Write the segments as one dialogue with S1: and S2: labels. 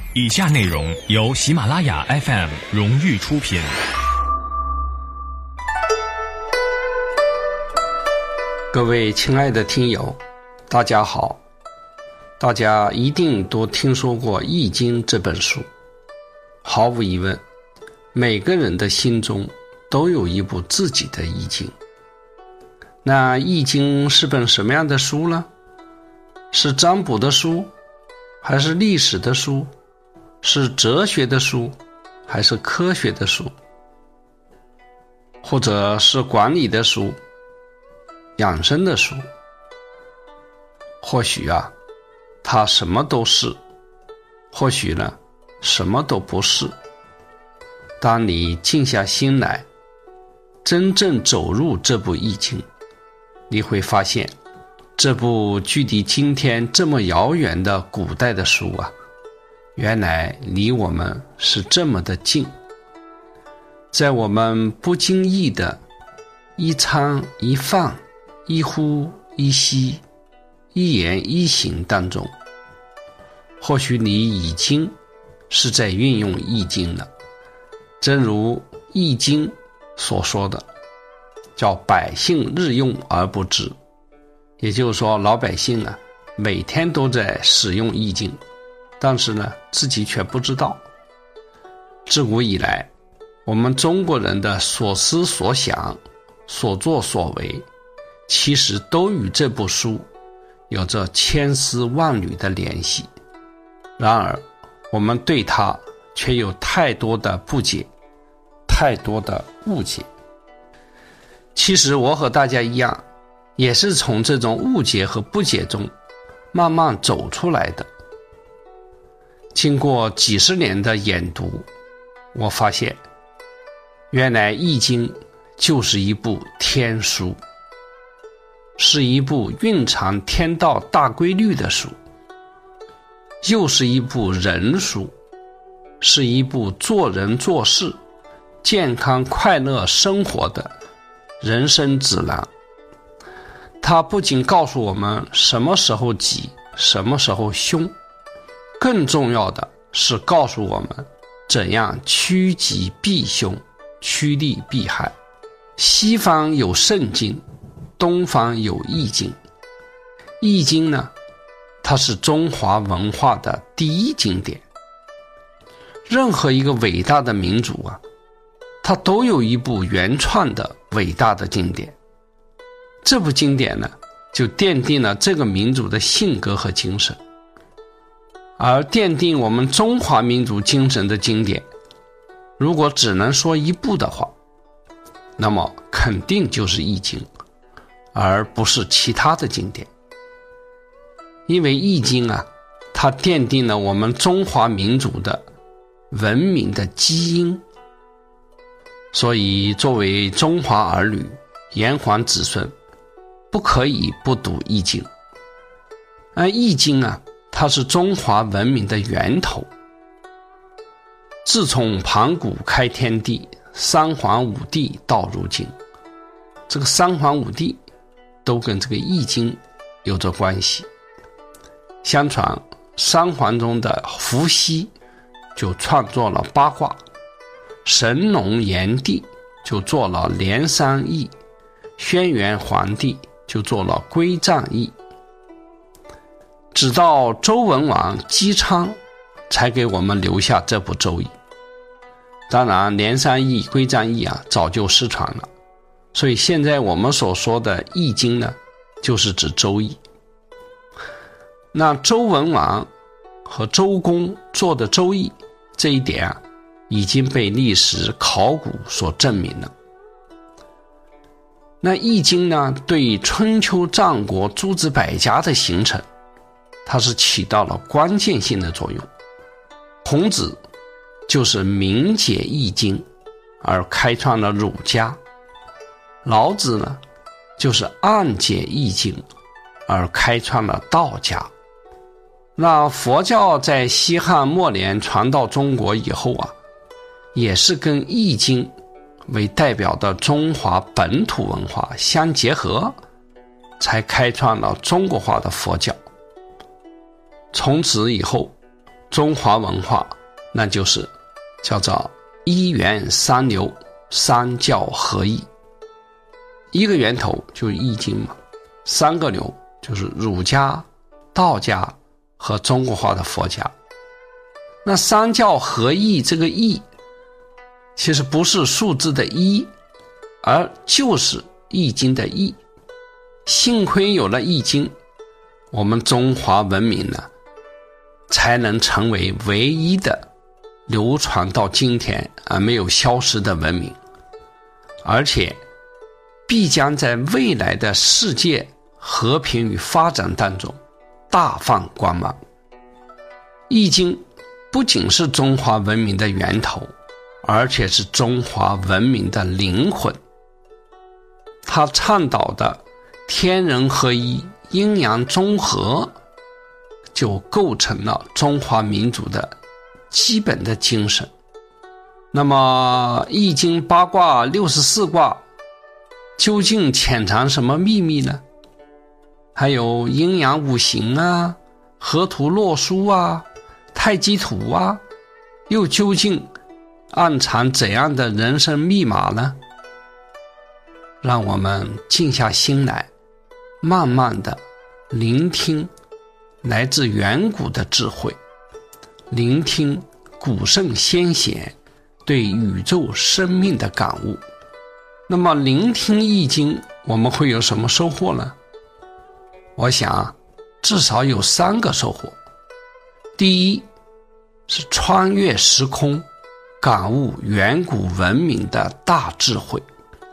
S1: 以下内容由喜马拉雅 FM 荣誉出品。
S2: 各位亲爱的听友，大家好。大家一定都听说过《易经》这本书。毫无疑问，每个人的心中都有一部自己的《易经》。那《易经》是本什么样的书呢？是占卜的书，还是历史的书？是哲学的书，还是科学的书？或者是管理的书，养生的书？或许它什么都是，或许呢，什么都不是。当你静下心来，真正走入这部《易经》，你会发现，这部距离今天这么遥远的古代的书原来离我们是这么的近。在我们不经意的一餐一饭一呼一吸一言一行当中，或许你已经是在运用易经了。正如易经所说的，叫百姓日用而不知，也就是说老百姓每天都在使用易经，但是呢自己却不知道。自古以来，我们中国人的所思所想所作所为，其实都与这部书有着千丝万缕的联系。然而我们对它却有太多的不解，太多的误解。其实我和大家一样，也是从这种误解和不解中慢慢走出来的。经过几十年的研读，我发现原来《易经》就是一部天书，是一部蕴藏天道大规律的书，又是一部人书，是一部做人做事健康快乐生活的人生指南。它不仅告诉我们什么时候吉，什么时候凶，更重要的是告诉我们怎样趋吉避凶，趋利避害。西方有圣经，东方有易经。易经呢，它是中华文化的第一经典。任何一个伟大的民族它都有一部原创的伟大的经典。这部经典呢，就奠定了这个民族的性格和精神。而奠定我们中华民族精神的经典，如果只能说一部的话，那么肯定就是《易经》，而不是其他的经典。因为《易经》它奠定了我们中华民族的文明的基因。所以作为中华儿女，炎黄子孙，不可以不读《易经》。而《易经》它是中华文明的源头。自从盘古开天地，三皇五帝到如今，这个三皇五帝都跟这个《易经》有着关系。相传三皇中的伏羲就创作了八卦，神农炎帝就做了连山易，轩辕黄帝就做了归藏易。直到周文王姬昌才给我们留下这部周易。当然连山易归藏易早就失传了，所以现在我们所说的易经呢，就是指周易。那周文王和周公做的周易，这一点已经被历史考古所证明了。那易经呢，对春秋战国诸子百家的形成，它是起到了关键性的作用。孔子就是明解易经而开创了儒家，老子呢就是暗解易经而开创了道家。那佛教在西汉末年传到中国以后也是跟易经为代表的中华本土文化相结合，才开创了中国化的佛教。从此以后， 中华文化那就是叫做一元三流，三教合一。一个源头就是易经嘛，三个流就是儒家、道家和中国化的佛家。那三教合一这个一其实不是数字的一，而就是易经的易。幸亏有了易经，我们中华文明呢才能成为唯一的流传到今天而没有消失的文明，而且必将在未来的世界和平与发展当中大放光芒。易经不仅是中华文明的源头，而且是中华文明的灵魂。它倡导的天人合一、阴阳中和，就构成了中华民族的基本的精神。那么易经八卦64卦究竟潜藏什么秘密呢？还有阴阳五行啊、河图洛书啊、太极图啊，又究竟暗藏怎样的人生密码呢？让我们静下心来，慢慢的聆听来自远古的智慧，聆听古圣先贤对宇宙生命的感悟。那么聆听易经我们会有什么收获呢？我想至少有3个收获。第一是穿越时空，感悟远古文明的大智慧。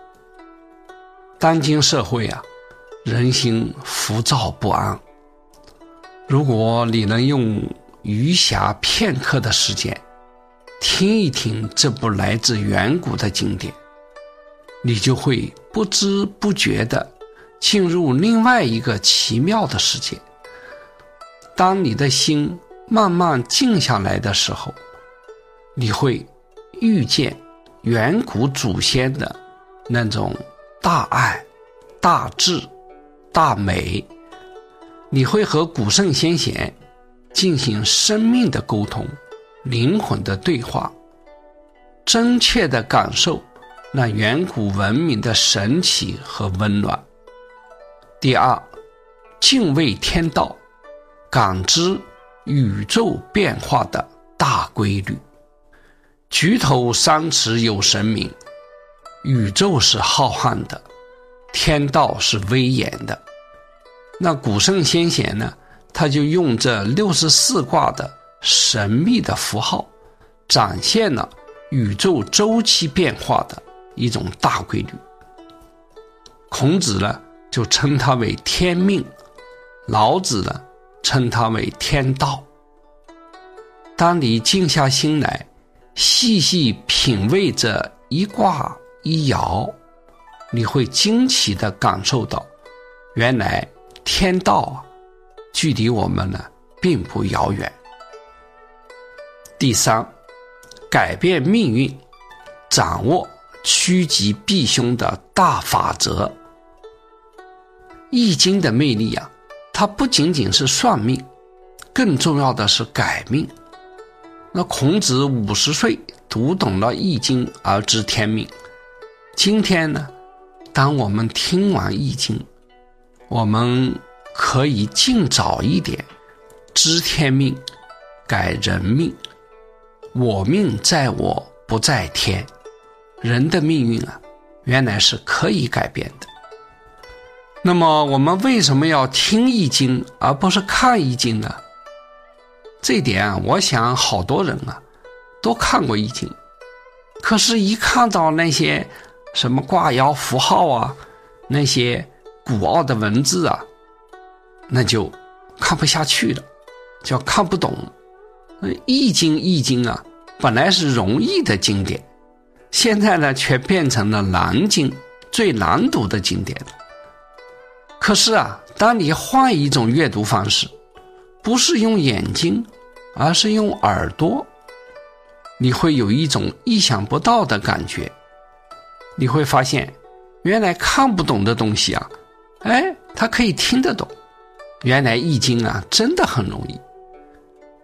S2: 当今社会啊，人心浮躁不安，如果你能用余暇片刻的时间听一听这部来自远古的经典，你就会不知不觉地进入另外一个奇妙的世界。当你的心慢慢静下来的时候，你会遇见远古祖先的那种大爱、大智、大美，你会和古圣先贤进行生命的沟通、灵魂的对话，真切地感受那远古文明的神奇和温暖。第二，敬畏天道，感知宇宙变化的大规律。举头三尺有神明，宇宙是浩瀚的，天道是威严的。那古圣先贤呢，他就用这64卦的神秘的符号，展现了宇宙周期变化的一种大规律。孔子呢就称它为天命，老子呢称它为天道。当你静下心来，细细品味这一卦一爻，你会惊奇地感受到，原来天道啊，距离我们呢并不遥远。第三，改变命运，掌握趋吉避凶的大法则。易经的魅力啊，它不仅仅是算命，更重要的是改命。那孔子50岁读懂了易经而知天命。今天呢，当我们听完易经，我们可以尽早一点知天命，改人命。我命在我不在天，人的命运啊，原来是可以改变的。那么我们为什么要听易经而不是看易经呢？这一点啊，我想好多人啊都看过易经，可是一看到那些什么卦爻符号啊，那些古奥的文字啊，那就看不下去了，叫看不懂。易经啊，本来是容易的经典，现在呢却变成了难经，最难读的经典了。可是啊，当你换一种阅读方式，不是用眼睛，而是用耳朵，你会有一种意想不到的感觉。你会发现，原来看不懂的东西啊，它可以听得懂。原来易经啊，真的很容易。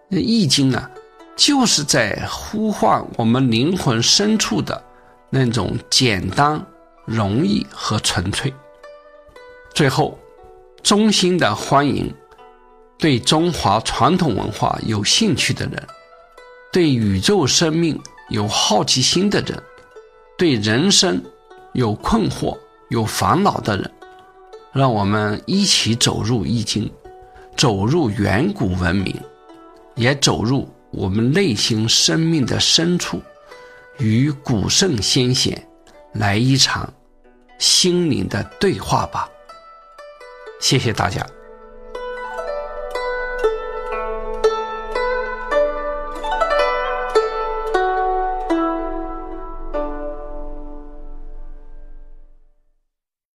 S2: 易经呢，就是在呼唤我们灵魂深处的那种简单、容易和纯粹。最后，衷心的欢迎对中华传统文化有兴趣的人，对宇宙生命有好奇心的人，对人生有困惑、有烦恼的人，让我们一起走入易经，走入远古文明，也走入我们内心生命的深处，与古圣先贤来一场心灵的对话吧。谢谢大家。